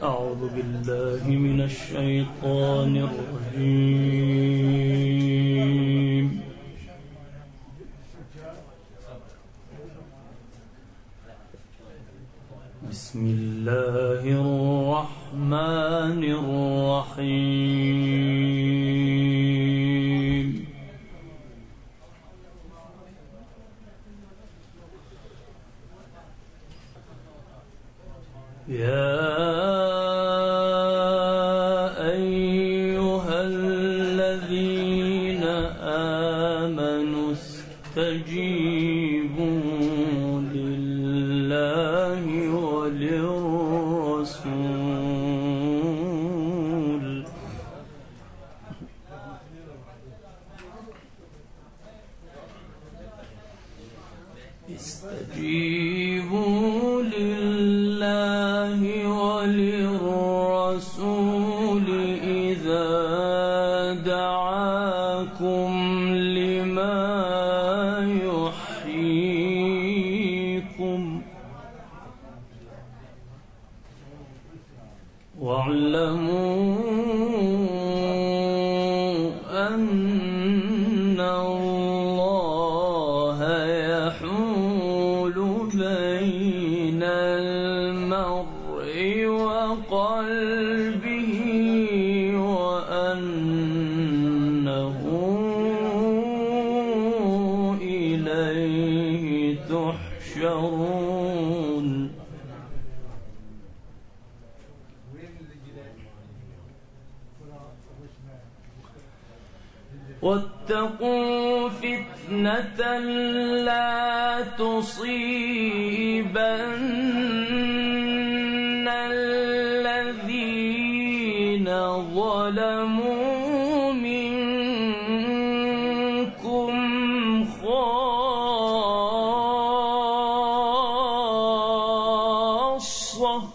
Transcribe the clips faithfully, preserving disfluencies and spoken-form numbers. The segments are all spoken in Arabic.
أعوذ بالله من الشيطان الرجيم. بسم الله الرحمن الرحيم. يا أيها الذين آمنوا استجيبوا لله وللرسول استجيبوا لله وللرسول إذا دعاكم لما يحييكم واعلموا أن الله يحول بين المرء وقلبه وأنه إليه تحشرون. واتقوا فتنة لا تصيبن الذين ظلموا منكم خاصة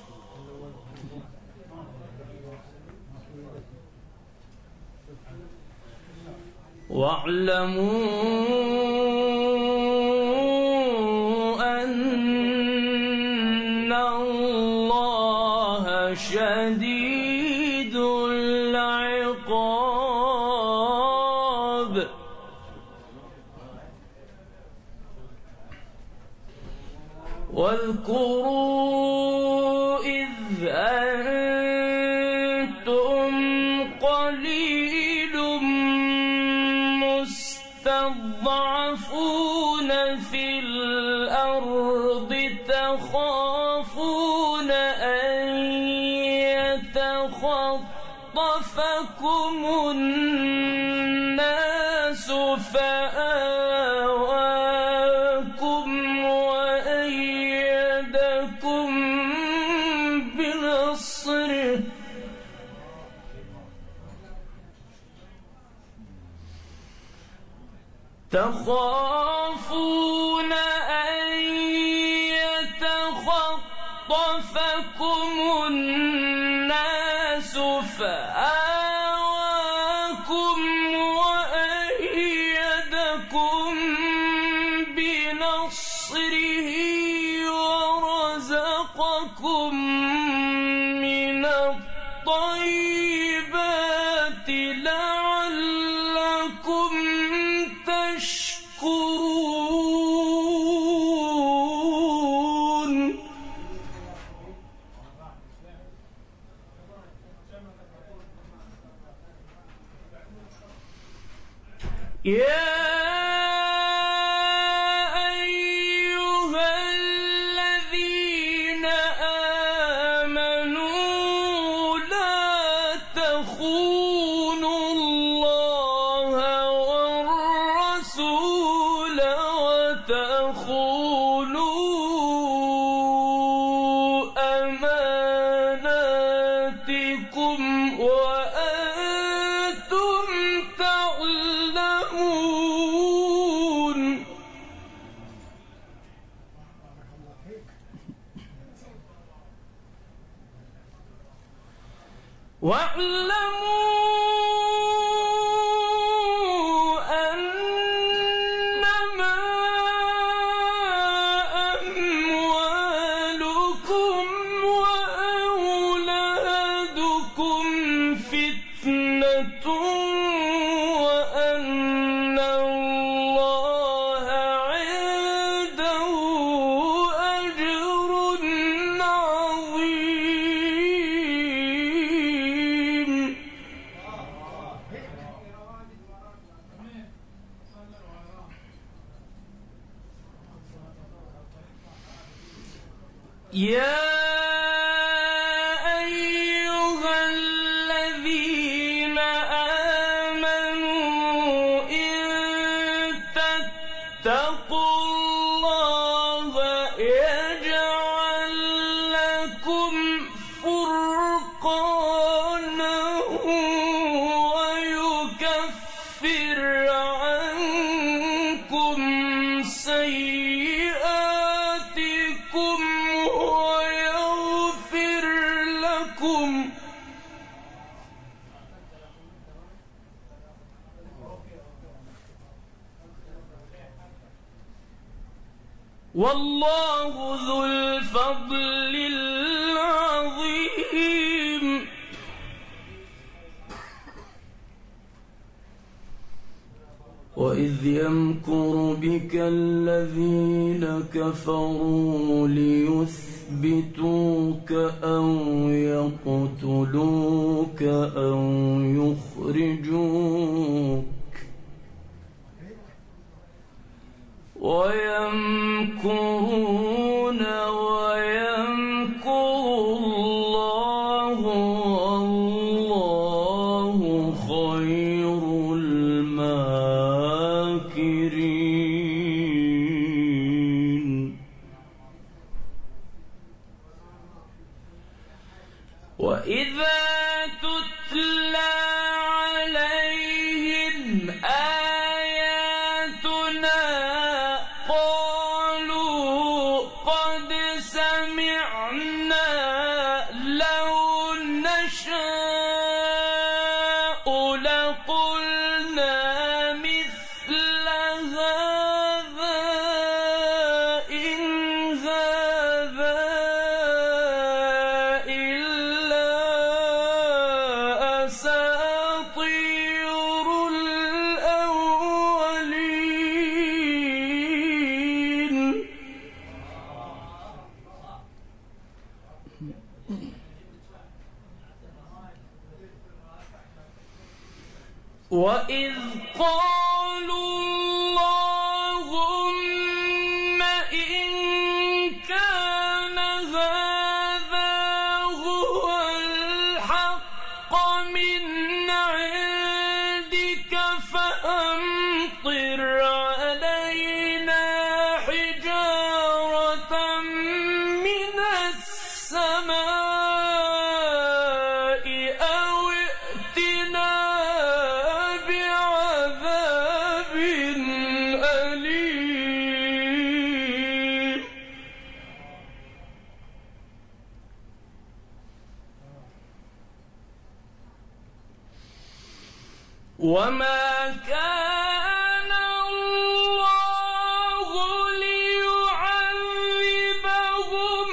واعلموا أن الله شديد العقاب. واذكروا إذ أنتم قليل مستضعفون في الأرض تخافون أن يتخطفكم الناس فآواكم وأيدكم بنصره تخافون أن يتخطفكم الناس فآواكم وأيدكم بنصره ورزقكم من الطيبات لعلكم تشكرون. يا أيها الذين آمنوا لا تخونوا الله والرسول وتخونوا أماناتكم وأنتم تعلمون. واعلموا أنما أموالكم وأولادكم والله ذو الفضل العظيم. وإذ يمكر بك الذين كفروا ليثبتوك أو يقتلوك أو يخرجوك ويمكرون ويمكر الله والله خير الماكرين. وإذا تتلى عليهم آياتنا قالوا قد سمعنا لو نشاء لقلنا مثل هذا إن هذا إلا أساطير الأولين. وإذ قالوا اللهم إن كان هذا هو الحق من عندك فأمطر علينا حجارة من السماء أو ائتنا بعذاب أليم. وما كان الله ليعذبهم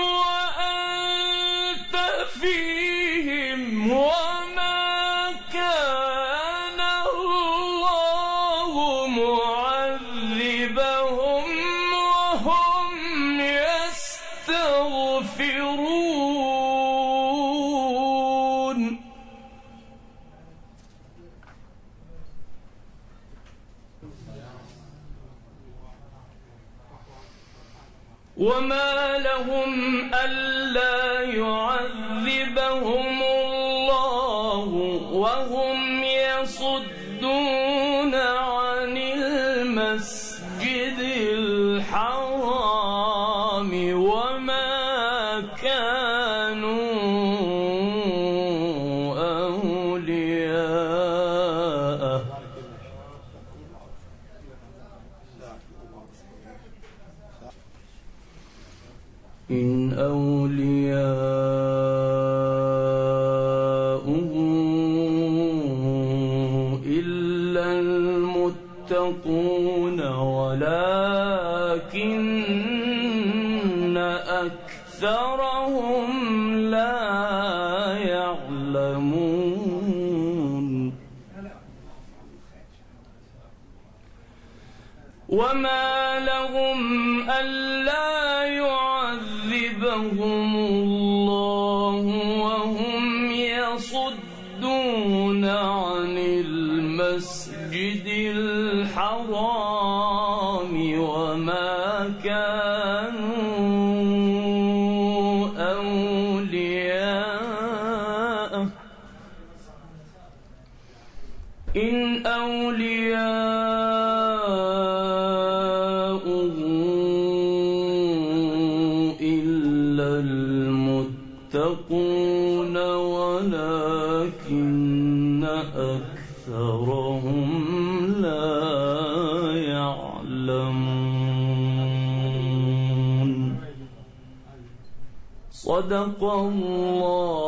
وأنت فيهم وما كان الله معذبهم وهم يستغفرون. وما لهم ألا يعذبهم الله وهم يصدون عن المسجد الحرام وما كانوا أولياءه إن أولياؤه إلا المتقون ولكن أكثرهم لا يعلمون. وما لهم ألا يعذبهم الله وهم يصدون عن المسجد الحرام وما كانوا أولياءه إن أولياؤه إلا المتقون ولكن أكثرهم لا يعلمون. صدق الله